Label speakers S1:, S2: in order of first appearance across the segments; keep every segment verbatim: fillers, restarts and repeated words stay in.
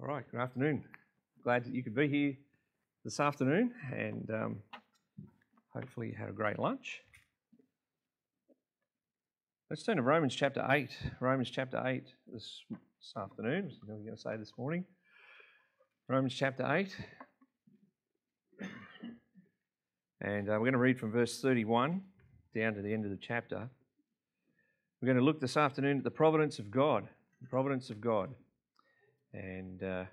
S1: All right, good afternoon. Glad that you could be here this afternoon, and um, hopefully you had a great lunch. Let's turn to Romans chapter eight. Romans chapter eight this, this afternoon. That's what I'm going to say this morning. Romans chapter eight. And uh, we're going to read from verse thirty-one down to the end of the chapter. We're going to look this afternoon at the providence of God. The providence of God. And uh,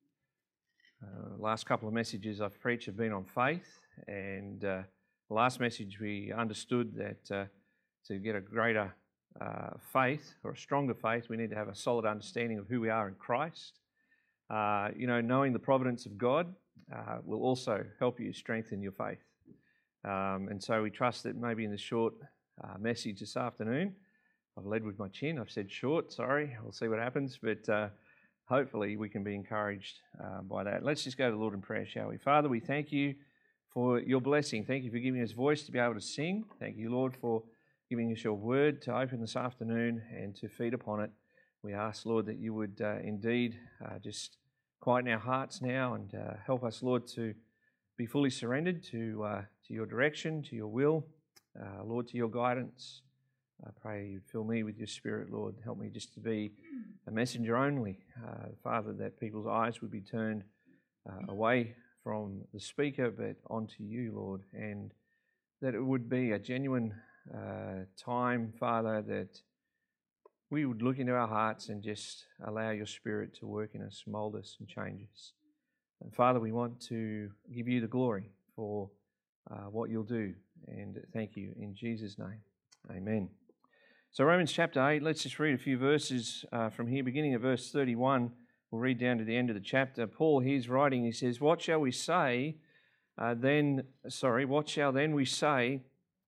S1: uh, last couple of messages I've preached have been on faith. And uh, the last message we understood that uh, to get a greater uh, faith or a stronger faith, we need to have a solid understanding of who we are in Christ. Uh, you know, knowing the providence of God uh, will also help you strengthen your faith. Um, and so we trust that maybe in the short uh, message this afternoon, I've led with my chin. I've said short, sorry. We'll see what happens. But uh, hopefully we can be encouraged uh, by that. Let's just go to the Lord in prayer, shall we? Father, we thank you for your blessing. Thank you for giving us voice to be able to sing. Thank you, Lord, for giving us your word to open this afternoon and to feed upon it. We ask, Lord, that you would uh, indeed uh, just quieten our hearts now and uh, help us, Lord, to be fully surrendered to uh, to your direction, to your will, uh, Lord, to your guidance. I pray you'd fill me with your Spirit, Lord. Help me just to be a messenger only, uh, Father, that people's eyes would be turned uh, away from the speaker, but onto you, Lord, and that it would be a genuine uh, time, Father, that we would look into our hearts and just allow your Spirit to work in us, mould us and change us. And Father, we want to give you the glory for uh, what you'll do, and thank you in Jesus' name. Amen. So Romans chapter eight, let's just read a few verses uh, from here, beginning at verse thirty-one. We'll read down to the end of the chapter. Paul, he's writing, he says, What shall we say uh, then, sorry, what shall then we say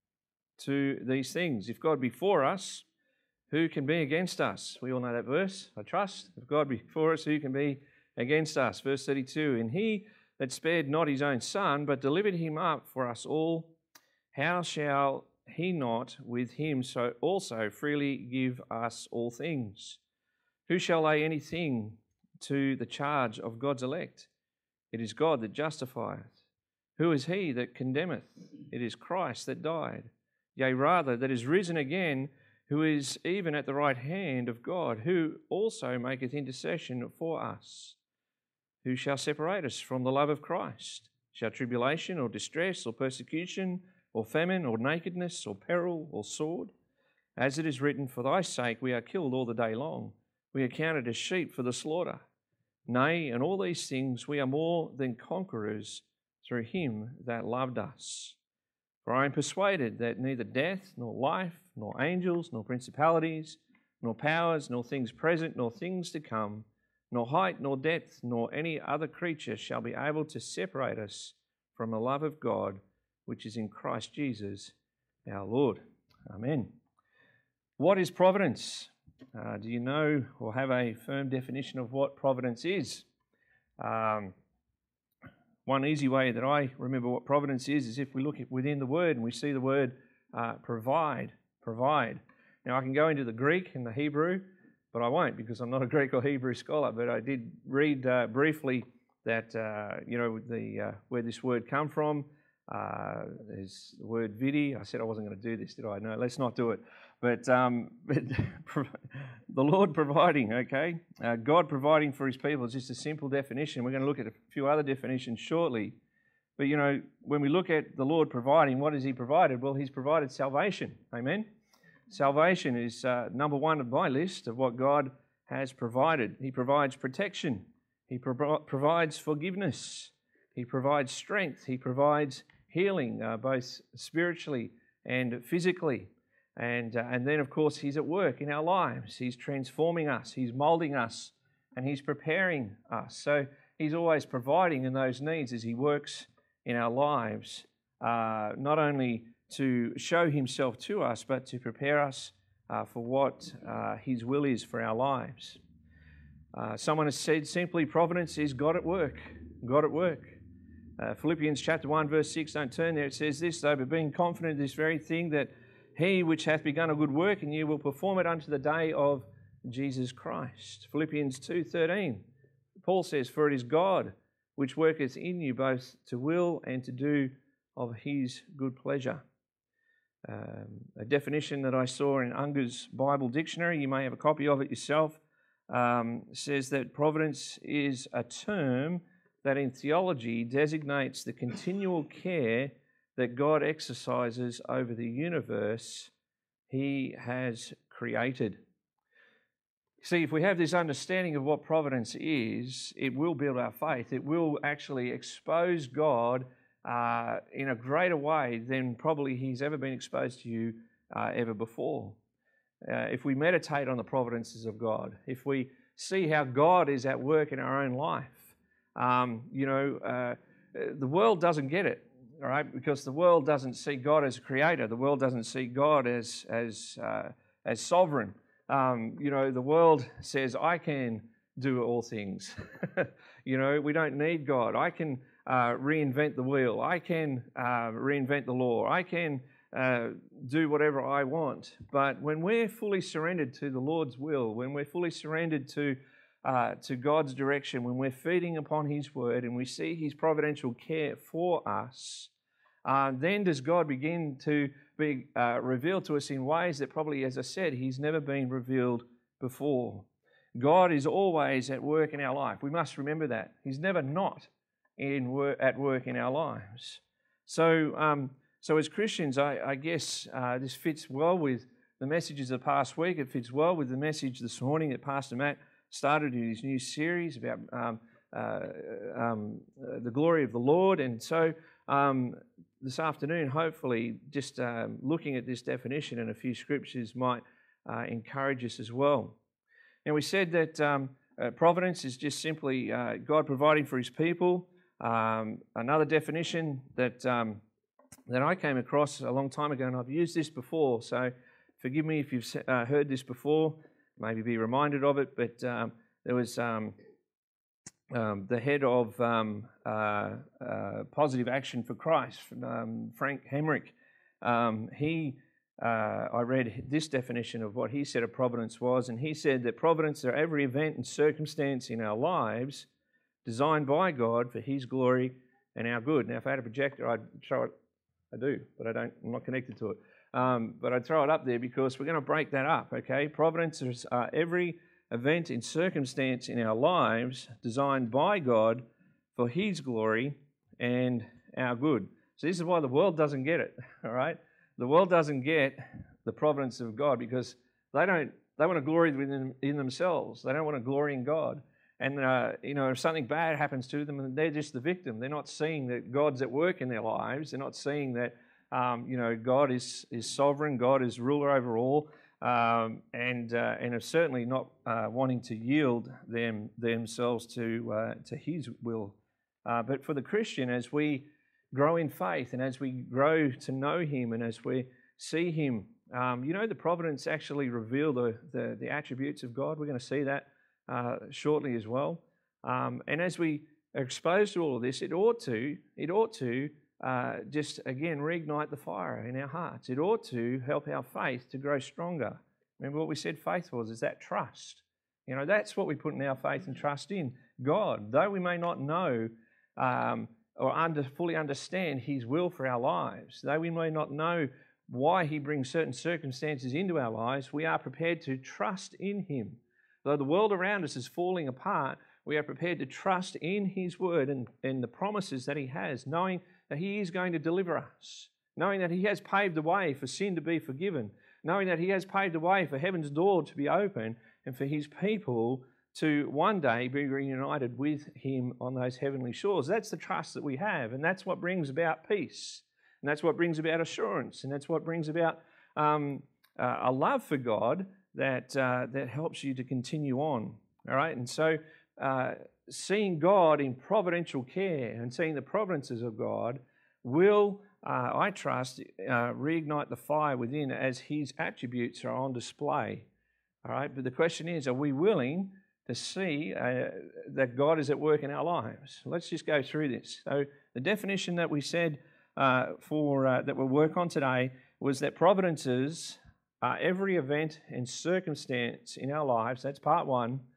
S1: to these things? If God be for us, who can be against us? We all know that verse, I trust. If God be for us, who can be against us? Verse thirty-two, And he that spared not his own son, but delivered him up for us all, how shall he not with him so also freely give us all things? Who shall lay anything to the charge of God's elect? It is God that justifieth. Who is he that condemneth? It is Christ that died, yea, rather, that is risen again, who is even at the right hand of God, who also maketh intercession for us. Who shall separate us from the love of Christ? Shall tribulation or distress or persecution or famine, or nakedness, or peril, or sword? As it is written, For thy sake we are killed all the day long. We are counted as sheep for the slaughter. Nay, in all these things we are more than conquerors through him that loved us. For I am persuaded that neither death, nor life, nor angels, nor principalities, nor powers, nor things present, nor things to come, nor height, nor depth, nor any other creature shall be able to separate us from the love of God, which is in Christ Jesus our Lord. Amen. What is providence? Uh, do you know or have a firm definition of what providence is? Um, one easy way that I remember what providence is is if we look at within the word and we see the word uh, provide, provide. Now I can go into the Greek and the Hebrew, but I won't because I'm not a Greek or Hebrew scholar, but I did read uh, briefly that, uh, you know, the uh, where this word come from. Uh, there's the word vidi. I said I wasn't going to do this, did I? No, let's not do it. But, um, but the Lord providing, okay? Uh, God providing for his people is just a simple definition. We're going to look at a few other definitions shortly. But, you know, when we look at the Lord providing, what has he provided? Well, he's provided salvation. Amen? Salvation is uh, number one of my list of what God has provided. He provides protection. He pro- provides forgiveness. He provides strength. He provides healing, uh, both spiritually and physically. And, uh, and then, of course, he's at work in our lives. He's transforming us. He's molding us. And he's preparing us. So he's always providing in those needs as he works in our lives, uh, not only to show himself to us, but to prepare us uh, for what uh, his will is for our lives. Uh, someone has said simply, providence is God at work. God at work. Uh, Philippians chapter one, verse six, don't turn there. It says this, though, but being confident of this very thing, that he which hath begun a good work in you will perform it unto the day of Jesus Christ. Philippians two thirteen, Paul says, "For it is God which worketh in you both to will and to do of his good pleasure." Um, a definition that I saw in Unger's Bible Dictionary, you may have a copy of it yourself, um, says that providence is a term that in theology designates the continual care that God exercises over the universe he has created. See, if we have this understanding of what providence is, it will build our faith. It will actually expose God uh, in a greater way than probably he's ever been exposed to you uh, ever before. Uh, if we meditate on the providences of God, if we see how God is at work in our own life, um, you know, uh, the world doesn't get it, all right, because the world doesn't see God as a creator. The world doesn't see God as, as, uh, as sovereign. Um, you know, the world says, I can do all things. You know, we don't need God. I can uh, reinvent the wheel. I can uh, reinvent the law. I can uh, do whatever I want. But when we're fully surrendered to the Lord's will, when we're fully surrendered to uh, to God's direction, when we're feeding upon His word and we see His providential care for us, uh, then does God begin to be uh, revealed to us in ways that probably, as I said, He's never been revealed before. God is always at work in our life. We must remember that. He's never not in wor- at work in our lives. So, um, so as Christians, I, I guess uh, this fits well with the messages of the past week. It fits well with the message this morning that Pastor Matt started in his new series about um, uh, um, uh, the glory of the Lord. And so um, this afternoon, hopefully, just um, looking at this definition and a few scriptures might uh, encourage us as well. And we said that um, uh, providence is just simply uh, God providing for His people. Um, another definition that um, that I came across a long time ago, and I've used this before, so forgive me if you've uh, heard this before, maybe be reminded of it, but um, there was um, um, the head of um, uh, uh, Positive Action for Christ, um, Frank Hemrick. Um, he Uh, I read this definition of what he said a providence was, and he said that providence are every event and circumstance in our lives designed by God for His glory and our good. Now, if I had a projector, I'd show it. I do, but I don't. I'm not connected to it. Um, but I'd throw it up there because we're going to break that up. Okay, providence is uh, every event and circumstance in our lives designed by God for His glory and our good. So this is why the world doesn't get it. All right. The world doesn't get the providence of God because they don't. They want to glory within in themselves. They don't want to glory in God. And uh, you know, if something bad happens to them, they're just the victim. They're not seeing that God's at work in their lives. They're not seeing that um, you know God is is sovereign. God is ruler over all, um, and uh, and are certainly not uh, wanting to yield them themselves to uh, to His will. Uh, but for the Christian, as we grow in faith and as we grow to know Him and as we see Him, um, you know, the providence actually reveal the, the, the attributes of God. We're going to see that uh, shortly as well. Um, and as we are exposed to all of this, it ought to, it ought to uh, just, again, reignite the fire in our hearts. It ought to help our faith to grow stronger. Remember what we said faith was, is that trust. You know, that's what we put in our faith and trust in. God, though we may not know um, or under, fully understand His will for our lives, though we may not know why He brings certain circumstances into our lives, we are prepared to trust in Him. Though the world around us is falling apart, we are prepared to trust in His word and, and the promises that He has, knowing that He is going to deliver us, knowing that He has paved the way for sin to be forgiven, knowing that He has paved the way for heaven's door to be open and for His people to one day be reunited with Him on those heavenly shores. That's the trust that we have, and that's what brings about peace, and that's what brings about assurance, and that's what brings about um, uh, a love for God that uh, that helps you to continue on. All right, and so uh, seeing God in providential care and seeing the providences of God will, uh, I trust, uh, reignite the fire within as His attributes are on display. All right, but the question is, are we willing to see uh, that God is at work in our lives? Let's just go through this. So the definition that we said uh, for uh, that we'll work on today was that providences are every event and circumstance in our lives, that's part one,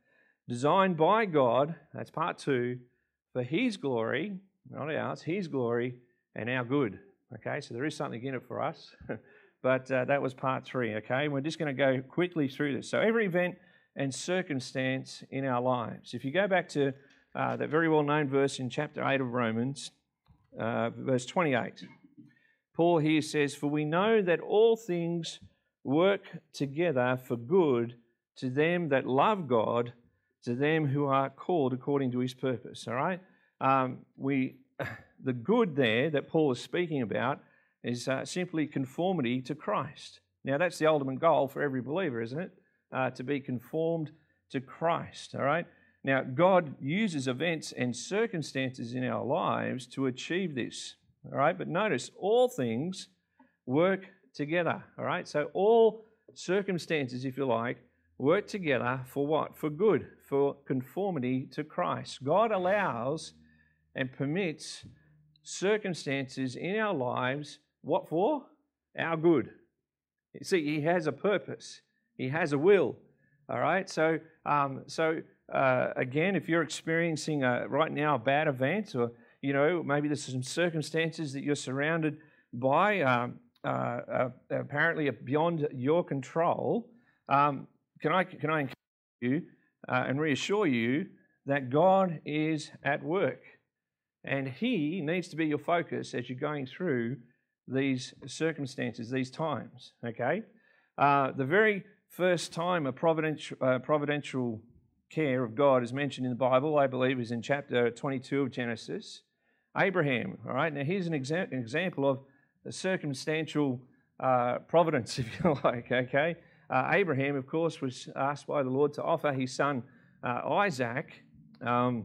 S1: designed by God, that's part two, for His glory, not ours, His glory and our good. Okay, so there is something in it for us, but uh, that was part three, okay? We're just going to go quickly through this. So every event and circumstance in our lives. If you go back to uh, that very well-known verse in chapter eight of Romans, uh, verse twenty-eight, Paul here says, "For we know that all things work together for good to them that love God, to them who are called according to His purpose." All right? Um, we, the good there that Paul is speaking about is uh, simply conformity to Christ. Now, that's the ultimate goal for every believer, isn't it? Uh, to be conformed to Christ, all right? Now, God uses events and circumstances in our lives to achieve this, all right? But notice, all things work together, all right? So all circumstances, if you like, work together for what? For good, for conformity to Christ. God allows and permits circumstances in our lives, what for? Our good. You see, He has a purpose. He has a will, all right? So, um, so uh, again, if you're experiencing a, right now a bad event, or, you know, maybe there's some circumstances that you're surrounded by, um, uh, uh, apparently beyond your control, um, can I can I encourage you uh, and reassure you that God is at work, and He needs to be your focus as you're going through these circumstances, these times, okay? Uh, the very first time a providential, uh, providential care of God is mentioned in the Bible, I believe, is in chapter twenty-two of Genesis. Abraham, all right? Now, here's an, exa- an example of a circumstantial uh, providence, if you like, okay? Uh, Abraham, of course, was asked by the Lord to offer his son uh, Isaac um,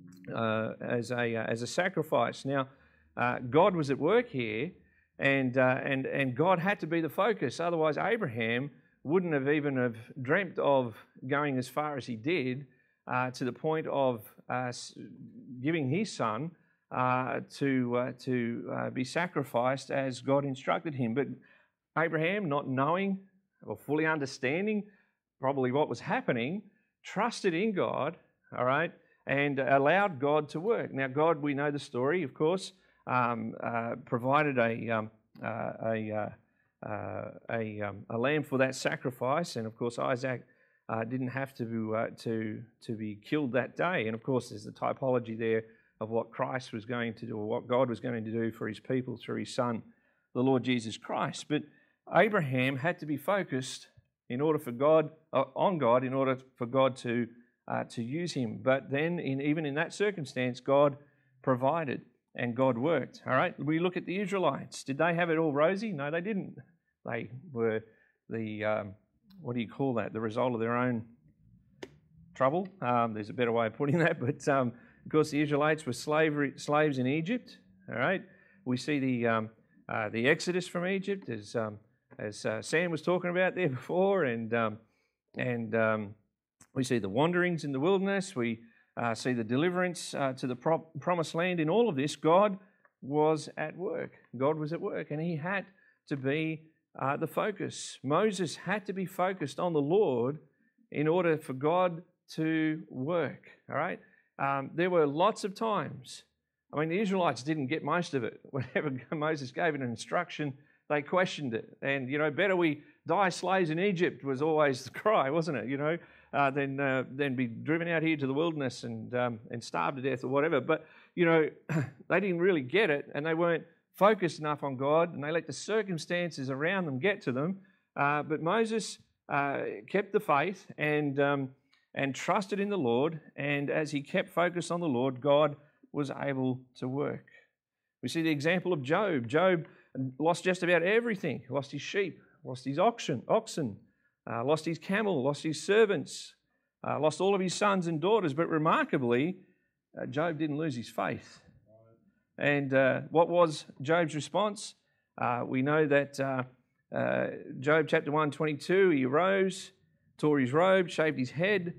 S1: uh, as, a, uh, as a sacrifice. Now, uh, God was at work here, and, uh, and, and God had to be the focus. Otherwise, Abraham wouldn't have even have dreamt of going as far as he did uh, to the point of uh, giving his son uh, to, uh, to uh, be sacrificed as God instructed him. But Abraham, not knowing or fully understanding probably what was happening, trusted in God, all right, and allowed God to work. Now, God, we know the story, of course, um, uh, provided a, um, uh, a uh, Uh, a, um, a lamb for that sacrifice, and of course Isaac uh, didn't have to uh, to to be killed that day. And of course, there's the typology there of what Christ was going to do, or what God was going to do for His people through His Son, the Lord Jesus Christ. But Abraham had to be focused in order for God uh, on God, in order for God to uh, to use him. But then, in even in that circumstance, God provided and God worked. All right. We look at the Israelites. Did they have it all rosy? No, they didn't. They were the, um, what do you call that? The result of their own trouble. Um, there's a better way of putting that. But um, of course, the Israelites were slavery, slaves in Egypt. All right. We see the um, uh, the Exodus from Egypt, as um, as uh, Sam was talking about there before, and um, and um, we see the wanderings in the wilderness. We uh, see the deliverance uh, to the pro- promised land. In all of this, God was at work. God was at work, and He had to be Uh, the focus. Moses had to be focused on the Lord in order for God to work, all right? Um, there were lots of times, I mean, the Israelites didn't get most of it. Whenever Moses gave an instruction, they questioned it. And, you know, better we die slaves in Egypt was always the cry, wasn't it, you know, uh, than, uh, than be driven out here to the wilderness and, um, and starve to death or whatever. But, you know, they didn't really get it, and they weren't focused enough on God, and they let the circumstances around them get to them. Uh, but Moses uh, kept the faith and um, and trusted in the Lord, and as he kept focused on the Lord, God was able to work. We see the example of Job. Job lost just about everything. Lost his sheep, lost his oxen, oxen, uh, lost his camel, lost his servants, uh, lost all of his sons and daughters. But remarkably, uh, Job didn't lose his faith. And uh, what was Job's response? Uh, we know that uh, uh, Job chapter one, twenty-two, he arose, tore his robe, shaved his head.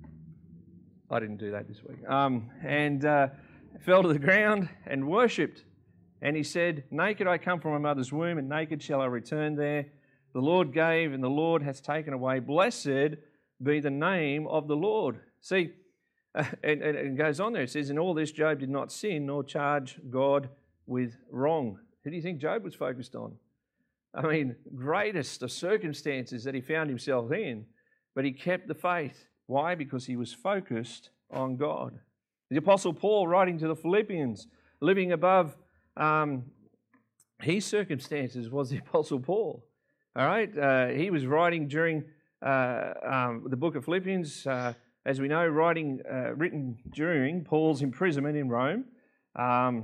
S1: I didn't do that this week. Um, and uh, fell to the ground and worshipped. And he said, "Naked I come from my mother's womb, and naked shall I return there. The Lord gave, and the Lord has taken away. Blessed be the name of the Lord. See, uh, and, and it goes on there. It says, in all this Job did not sin nor charge God with wrong. Who do you think Job was focused on? I mean, greatest of circumstances that he found himself in, but he kept the faith. Why? Because he was focused on God. The Apostle Paul, writing to the Philippians, living above um, his circumstances, was the Apostle Paul. All right, uh, he was writing during uh, um, the book of Philippians, uh, as we know, writing uh, written during Paul's imprisonment in Rome, um,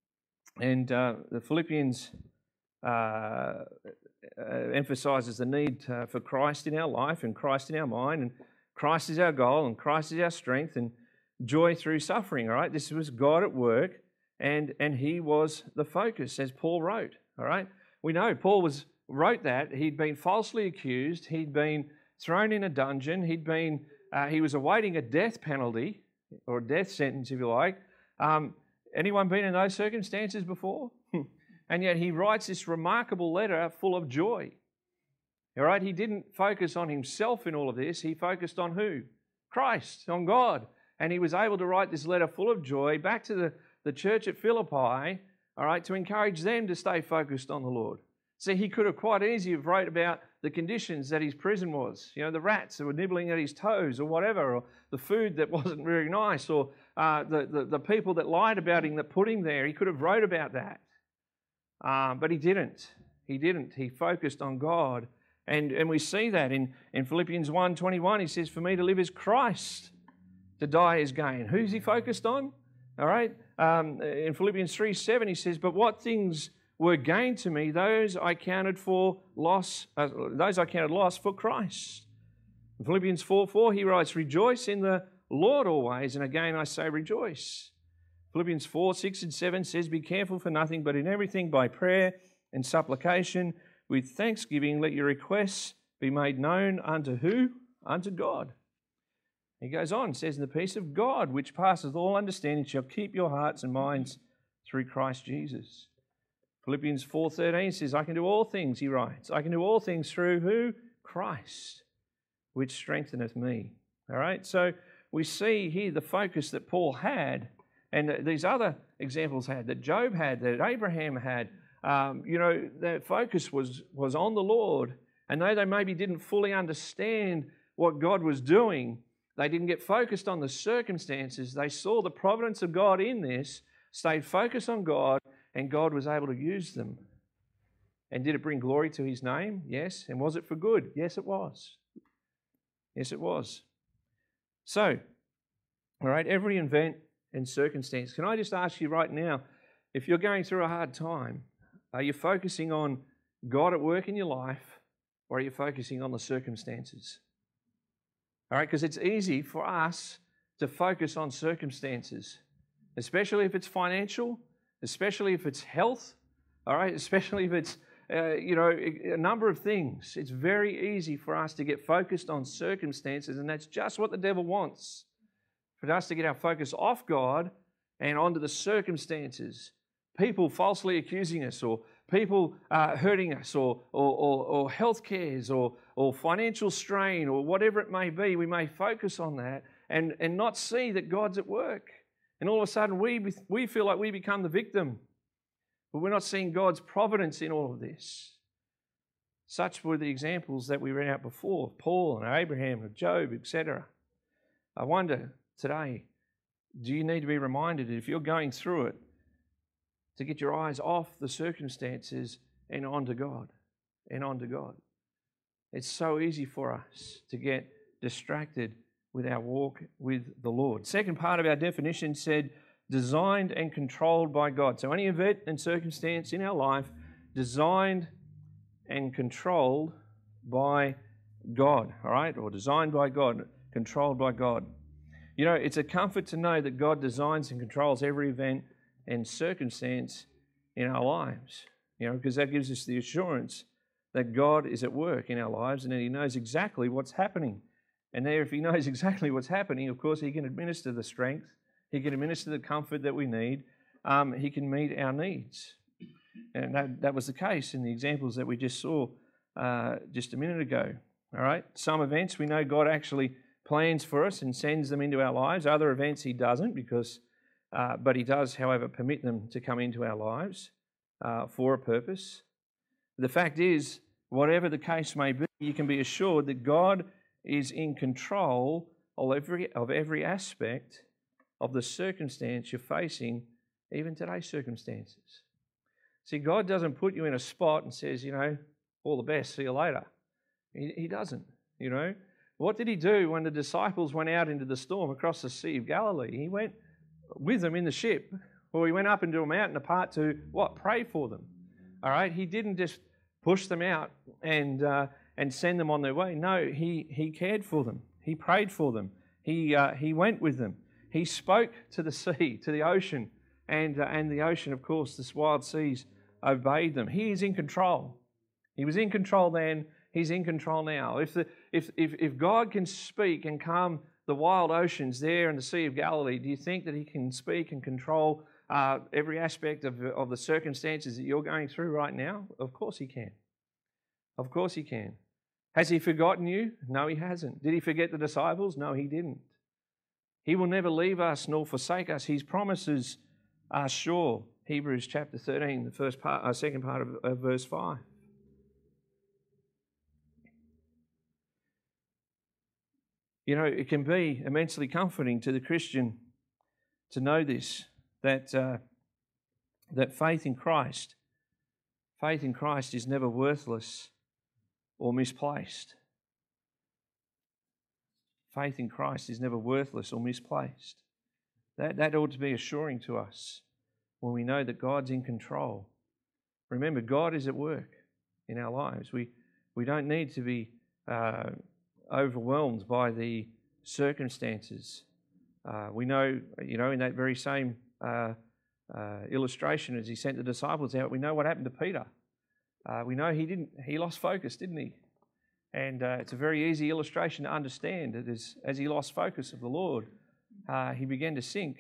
S1: and uh, the Philippians uh, uh, emphasizes the need uh, for Christ in our life and Christ in our mind, and Christ is our goal, and Christ is our strength, and joy through suffering. All right, this was God at work, and and He was the focus, as Paul wrote. All right, we know Paul was. wrote that. He'd been falsely accused. He'd been thrown in a dungeon. He'd been, uh, he was awaiting a death penalty or a death sentence, if you like. Um, anyone been in those circumstances before? And yet he writes this remarkable letter full of joy. All right, he didn't focus on himself in all of this. He focused on who? Christ, on God. And he was able to write this letter full of joy back to the, the church at Philippi, all right, to encourage them to stay focused on the Lord. See, he could have quite easily have wrote about the conditions that his prison was. You know, the rats that were nibbling at his toes or whatever, or the food that wasn't very nice, or uh, the, the, the people that lied about him that put him there. He could have wrote about that. Um, but he didn't. He didn't. He focused on God. And, and we see that in, in Philippians one twenty-one. He says, for me to live is Christ, to die is gain. Who's he focused on? All right. Um, in Philippians three seven, he says, but what things were gained to me, those I counted for loss, uh, those I counted loss for Christ. In Philippians four four, he writes, rejoice in the Lord always, and again I say rejoice. Philippians four six and seven says, be careful for nothing, but in everything by prayer and supplication, with thanksgiving, let your requests be made known unto who? Unto God. He goes on, says, and the peace of God, which passeth all understanding, shall keep your hearts and minds through Christ Jesus. Philippians four thirteen says, I can do all things, he writes. I can do all things through who? Christ, which strengtheneth me. All right, so we see here the focus that Paul had, and these other examples had, that Job had, that Abraham had. Um, you know, their focus was, was on the Lord, and though they maybe didn't fully understand what God was doing, they didn't get focused on the circumstances. They saw the providence of God in this, stayed focused on God, and God was able to use them. And did it bring glory to His name? Yes. And was it for good? Yes, it was. Yes, it was. So, all right, every event and circumstance. Can I just ask you right now, if you're going through a hard time, are you focusing on God at work in your life, or are you focusing on the circumstances? All right, because it's easy for us to focus on circumstances, especially if it's financial, especially if it's health, all right, especially if it's, uh, you know, a number of things. It's very easy for us to get focused on circumstances, and that's just what the devil wants, for us to get our focus off God and onto the circumstances. People falsely accusing us, or people uh, hurting us, or, or, or, or health cares, or, or financial strain, or whatever it may be. We may focus on that and, and not see that God's at work. And all of a sudden, we, we feel like we become the victim. But we're not seeing God's providence in all of this. Such were the examples that we read out before, Paul and Abraham and Job, et cetera. I wonder today, do you need to be reminded that if you're going through it, to get your eyes off the circumstances and onto God, and onto God. It's so easy for us to get distracted with our walk with the Lord. Second part of our definition said, designed and controlled by God. So any event and circumstance in our life, designed and controlled by God, all right? Or designed by God, controlled by God. You know, it's a comfort to know that God designs and controls every event and circumstance in our lives, you know, because that gives us the assurance that God is at work in our lives and that He knows exactly what's happening. And there, if He knows exactly what's happening, of course, He can administer the strength, He can administer the comfort that we need, um, He can meet our needs. And that, that was the case in the examples that we just saw uh, just a minute ago. All right? Some events we know God actually plans for us and sends them into our lives. Other events he doesn't, because, uh, but he does, however, permit them to come into our lives uh, for a purpose. The fact is, whatever the case may be, you can be assured that God is in control of every, of every aspect of the circumstance you're facing, even today's circumstances. See, God doesn't put you in a spot and says, you know, all the best, see you later. He, he doesn't, you know. What did he do when the disciples went out into the storm across the Sea of Galilee? He went with them in the ship, or he went up into a mountain apart to, what, pray for them. All right, he didn't just push them out and uh, and send them on their way. No, he he cared for them. He prayed for them. He uh, he went with them. He spoke to the sea, to the ocean, and uh, and the ocean, of course, this wild seas obeyed them. He is in control. He was in control then. He's in control now. If the if if if God can speak and calm the wild oceans there in the Sea of Galilee, do you think that he can speak and control uh, every aspect of of the circumstances that you're going through right now? Of course he can. Of course he can. Has he forgotten you? No, he hasn't. Did he forget the disciples? No, he didn't. He will never leave us nor forsake us. His promises are sure. Hebrews chapter thirteen, the first part, uh, second part of, of verse five. You know, it can be immensely comforting to the Christian to know this, that uh, that faith in Christ, faith in Christ is never worthless or misplaced. Faith in Christ is never worthless or misplaced. That, that ought to be assuring to us when we know that God's in control. Remember, God is at work in our lives. We, we don't need to be uh, overwhelmed by the circumstances. Uh, we know, you know, in that very same uh, uh, illustration as he sent the disciples out, we know what happened to Peter. Uh, we know he didn't. He lost focus, didn't he? And uh, it's a very easy illustration to understand. That as, as he lost focus of the Lord, uh, he began to sink.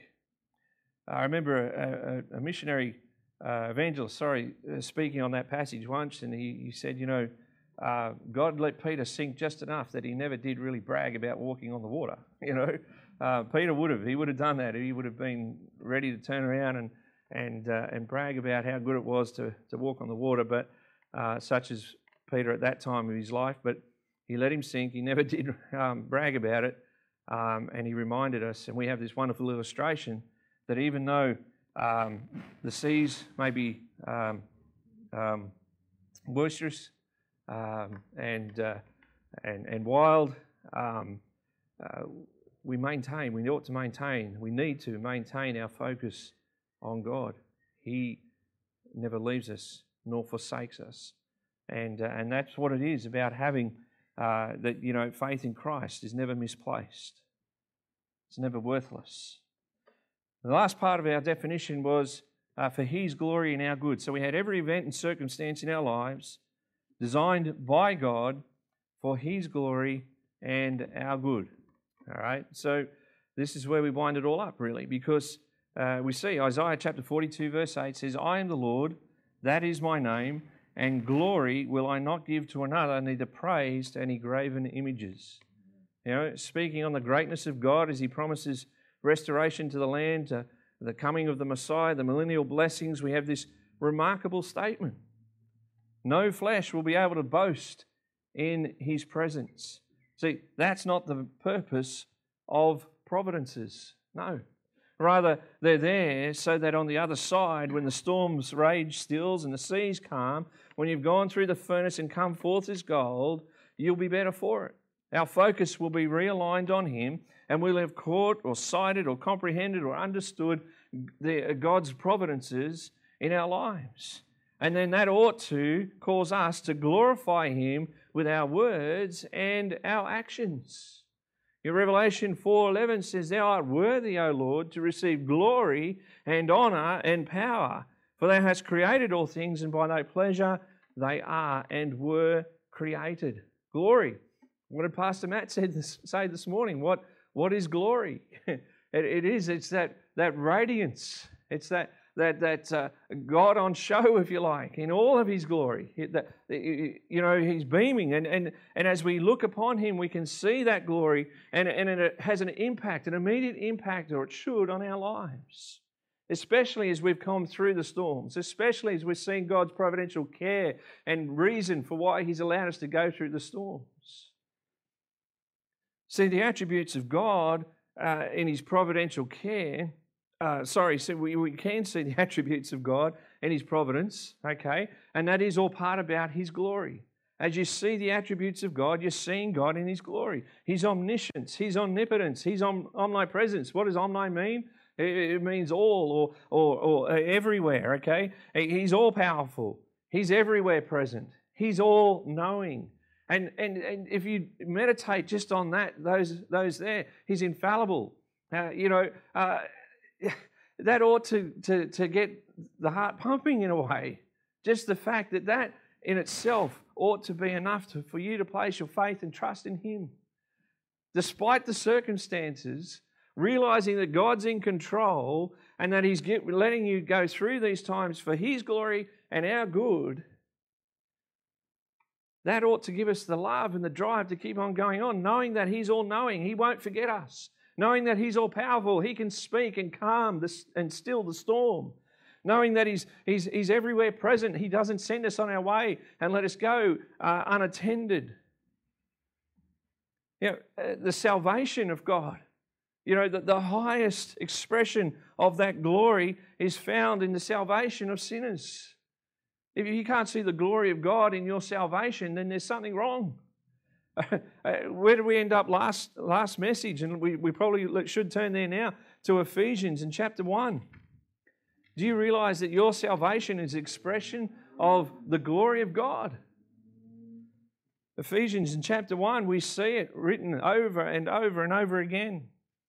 S1: I remember a, a, a missionary uh, evangelist, sorry, uh, speaking on that passage once, and he, he said, you know, uh, God let Peter sink just enough that he never did really brag about walking on the water. You know, uh, Peter would have. He would have done that. He would have been ready to turn around and and uh, and brag about how good it was to to walk on the water, but. Uh, such as Peter at that time of his life, but he let him sink. He never did um, brag about it, um, and he reminded us, and we have this wonderful illustration, that even though um, the seas may be um, um, boisterous um, and, uh, and and wild, um, uh, we maintain, we ought to maintain, we need to maintain our focus on God. He never leaves us nor forsakes us. And uh, and that's what it is about having uh, that, you know, faith in Christ is never misplaced. It's never worthless. The last part of our definition was uh, for His glory and our good. So we had every event and circumstance in our lives designed by God for His glory and our good. All right, so this is where we wind it all up, really, because uh, we see Isaiah chapter forty-two verse eight says, I am the Lord, that is my name, and glory will I not give to another, neither praise to any graven images. You know, speaking on the greatness of God as He promises restoration to the land, to the coming of the Messiah, the millennial blessings, we have this remarkable statement. No flesh will be able to boast in His presence. See, that's not the purpose of providences. No. Rather, they're there so that on the other side, when the storms rage stills and the seas calm, when you've gone through the furnace and come forth as gold, you'll be better for it. Our focus will be realigned on Him, and we'll have caught or sighted or comprehended or understood the, God's providences in our lives. And then that ought to cause us to glorify Him with our words and our actions. In Revelation four eleven says, Thou art worthy, O Lord, to receive glory and honour and power, for Thou hast created all things, and by Thy pleasure they are and were created. Glory. What did Pastor Matt said this, say this morning? What, what is glory? it, it is, it's that, that radiance. It's that, that that uh, God on show, if you like, in all of His glory. That, you know, He's beaming, and and and as we look upon Him, we can see that glory, and and it has an impact, an immediate impact, or it should, on our lives. Especially as we've come through the storms, especially as we're seeing God's providential care and reason for why He's allowed us to go through the storms. See, the attributes of God uh, in His providential care, uh, sorry, so we, we can see the attributes of God in His providence, okay, and that is all part about His glory. As you see the attributes of God, you're seeing God in His glory. His omniscience, His omnipotence, His om- omnipresence. What does omni mean? It means all or, or, or everywhere, okay? He's all-powerful. He's everywhere present. He's all-knowing. And, and, and if you meditate just on that, those, those there, He's infallible. Uh, you know, uh, that ought to, to, to get the heart pumping in a way. Just the fact that that in itself ought to be enough to, for you to place your faith and trust in Him. Despite the circumstances, realizing that God's in control and that He's get, letting you go through these times for His glory and our good, that ought to give us the love and the drive to keep on going on, knowing that He's all-knowing. He won't forget us. Knowing that He's all-powerful. He can speak and calm this, and still the storm. Knowing that he's, he's, he's everywhere present. He doesn't send us on our way and let us go uh, unattended. You know, uh, the salvation of God. You know, the, the highest expression of that glory is found in the salvation of sinners. If you can't see the glory of God in your salvation, then there's something wrong. Where did we end up last last message? And we, we probably should turn there now to Ephesians in chapter one. Do you realize that your salvation is expression of the glory of God? Ephesians in chapter one, we see it written over and over and over again.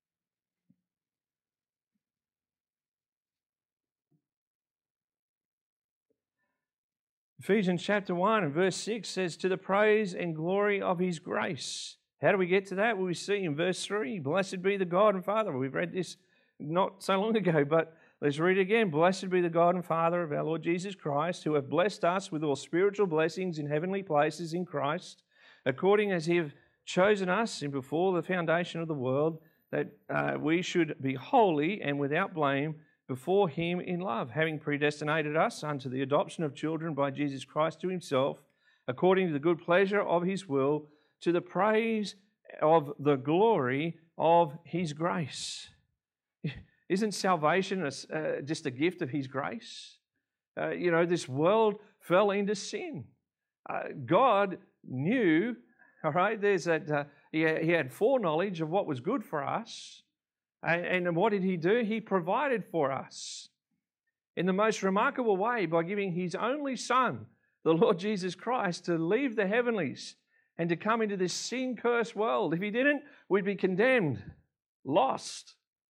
S1: Ephesians chapter one and verse six says, to the praise and glory of His grace. How do we get to that? Well, we see in verse three, blessed be the God and Father. We've read this not so long ago, but let's read it again. Blessed be the God and Father of our Lord Jesus Christ, who have blessed us with all spiritual blessings in heavenly places in Christ, according as He have chosen us in before the foundation of the world, that uh, we should be holy and without blame before Him in love, having predestinated us unto the adoption of children by Jesus Christ to Himself, according to the good pleasure of His will, to the praise of the glory of His grace. Isn't salvation a, uh, just a gift of His grace? Uh, you know, this world fell into sin. Uh, God knew, all right, there's that, uh, he, he had foreknowledge of what was good for us. And, and what did He do? He provided for us in the most remarkable way by giving His only Son, the Lord Jesus Christ, to leave the heavenlies and to come into this sin-cursed world. If He didn't, we'd be condemned, lost,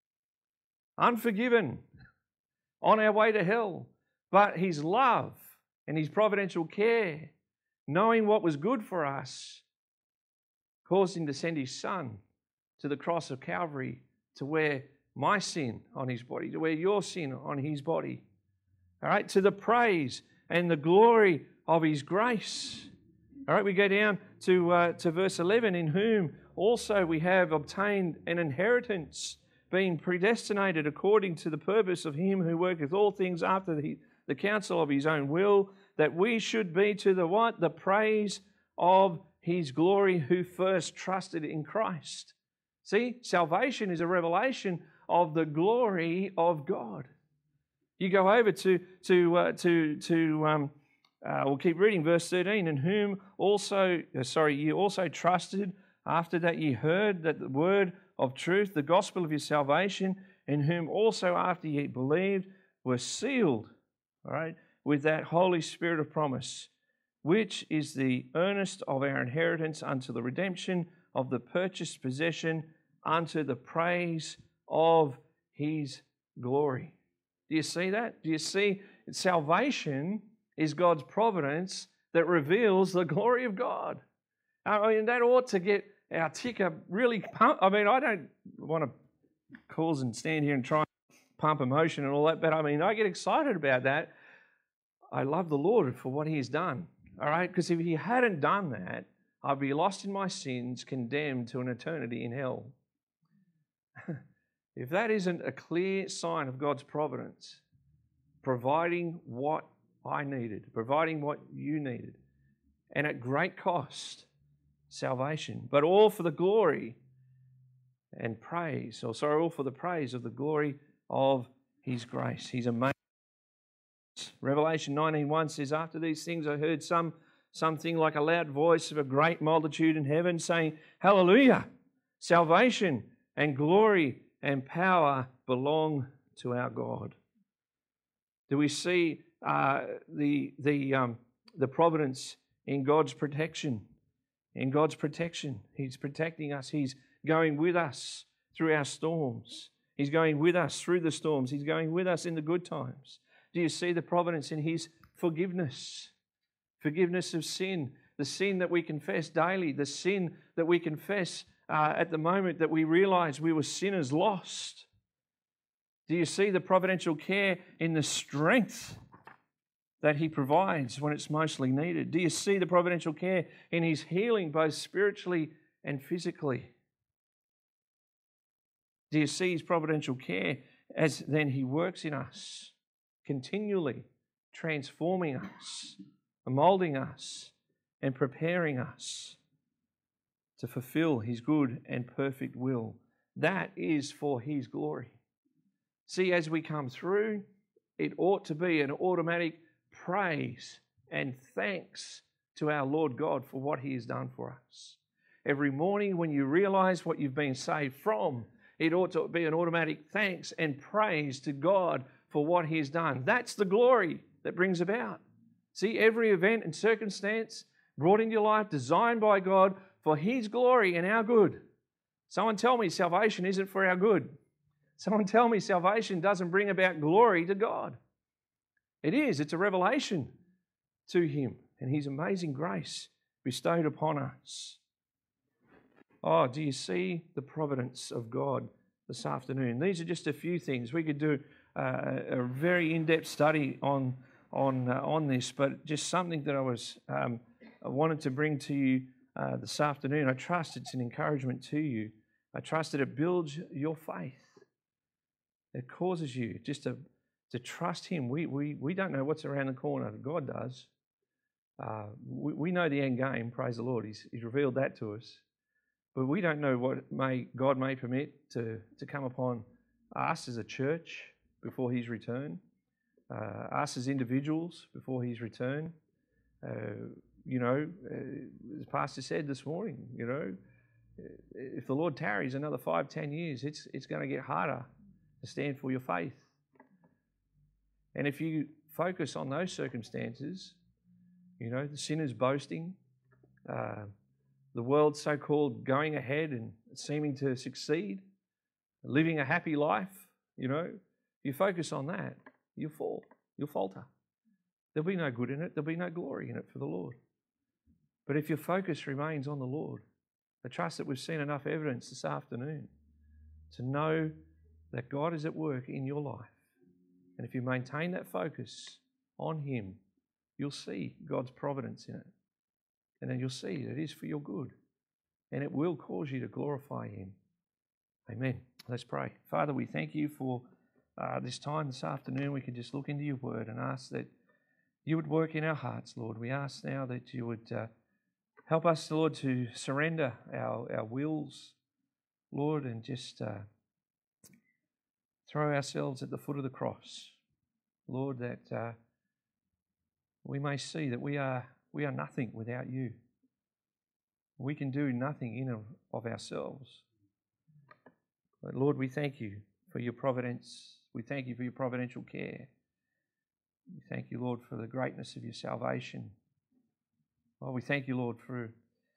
S1: unforgiven, on our way to hell. But His love and His providential care, knowing what was good for us, caused Him to send His Son to the cross of Calvary to wear my sin on His body, to wear your sin on His body. All right, to the praise and the glory of His grace. All right, we go down to, uh, to verse eleven, in whom also we have obtained an inheritance, being predestinated according to the purpose of Him who worketh all things after the, the counsel of His own will, that we should be to the what? The praise of His glory, who first trusted in Christ. See, salvation is a revelation of the glory of God. You go over to to uh, to to. Um, uh, we'll keep reading verse thirteen. In whom also, uh, sorry, you also trusted after that ye heard that the word of truth, the gospel of your salvation, in whom also after ye believed were sealed, all right, with that Holy Spirit of promise, which is the earnest of our inheritance unto the redemption of the purchased possession, unto the praise of His glory. Do you see that? Do you see salvation is God's providence that reveals the glory of God? I mean, that ought to get our ticker really pumped. I mean, I don't want to cause and stand here and try and pump emotion and all that, but I mean, I get excited about that. I love the Lord for what He has done, all right? Because if He hadn't done that, I'd be lost in my sins, condemned to an eternity in hell. If that isn't a clear sign of God's providence, providing what I needed, providing what you needed, and at great cost, salvation, but all for the glory and praise, or sorry, all for the praise of the glory of His grace. He's amazing. Revelation nineteen one says, after these things I heard some something like a loud voice of a great multitude in heaven saying, Hallelujah! Salvation and glory and power belong to our God. Do we see uh, the the um, the providence in God's protection? In God's protection, He's protecting us. He's going with us through our storms. He's going with us through the storms. He's going with us in the good times. Do you see the providence in His forgiveness? Forgiveness of sin, the sin that we confess daily, the sin that we confess uh, at the moment that we realize we were sinners lost. Do you see the providential care in the strength that He provides when it's mostly needed? Do you see the providential care in His healing, both spiritually and physically? Do you see His providential care as then He works in us, continually transforming us, molding us, and preparing us to fulfill His good and perfect will? That is for His glory. See, as we come through, it ought to be an automatic praise and thanks to our Lord God for what He has done for us. Every morning when you realize what you've been saved from, it ought to be an automatic thanks and praise to God for what He has done. That's the glory that brings about. See, every event and circumstance brought into your life, designed by God for His glory and our good. Someone tell me salvation isn't for our good. Someone tell me salvation doesn't bring about glory to God. It is. It's a revelation to Him and His amazing grace bestowed upon us. Oh, do you see the providence of God this afternoon? These are just a few things. We could do uh, a very in-depth study on on uh, on this, but just something that I was um, I wanted to bring to you uh, this afternoon. I trust it's an encouragement to you. I trust that it builds your faith. It causes you just to to trust Him. We we we don't know what's around the corner. God does. Uh, we, we know the end game. Praise the Lord. He's He's revealed that to us. But we don't know what may God may permit to, to come upon us as a church before His return, uh, us as individuals before His return. Uh, you know, uh, as Pastor said this morning, you know, if the Lord tarries another five, ten years, it's it's going to get harder to stand for your faith. And if you focus on those circumstances, you know, the sinners boasting, uh, the world so-called going ahead and seeming to succeed, living a happy life, you know, if you focus on that, you'll fall, you'll falter. There'll be no good in it, there'll be no glory in it for the Lord. But if your focus remains on the Lord, I trust that we've seen enough evidence this afternoon to know that God is at work in your life. And if you maintain that focus on Him, you'll see God's providence in it. And then you'll see that it is for your good. And it will cause you to glorify Him. Amen. Let's pray. Father, we thank You for uh, this time this afternoon. We can just look into Your Word and ask that You would work in our hearts, Lord. We ask now that You would uh, help us, Lord, to surrender our, our wills, Lord, and just uh, throw ourselves at the foot of the cross. Lord, that uh, we may see that we are We are nothing without You. We can do nothing in of, of ourselves. But Lord, we thank You for Your providence. We thank You for Your providential care. We thank You, Lord, for the greatness of Your salvation. Oh, we thank You, Lord, for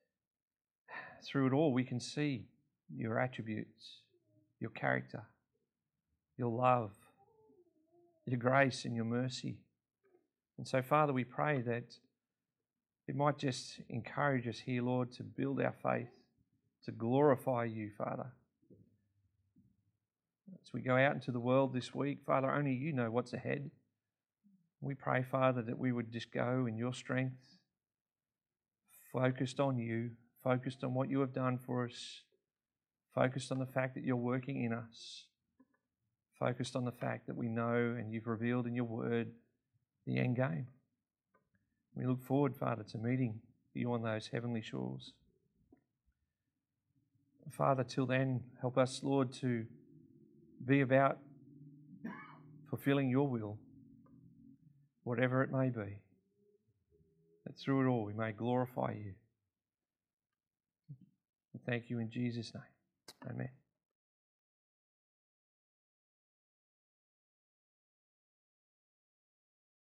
S1: through it all we can see Your attributes, Your character, Your love, Your grace and Your mercy. And so, Father, we pray that it might just encourage us here, Lord, to build our faith, to glorify You, Father. As we go out into the world this week, Father, only you know what's ahead. We pray, Father, that we would just go in your strength, focused on you, focused on what you have done for us, focused on the fact that you're working in us, focused on the fact that we know and you've revealed in your word the end game. We look forward, Father, to meeting you on those heavenly shores. Father, till then, help us, Lord, to be about fulfilling your will, whatever it may be, that through it all we may glorify you. We thank you in Jesus' name. Amen.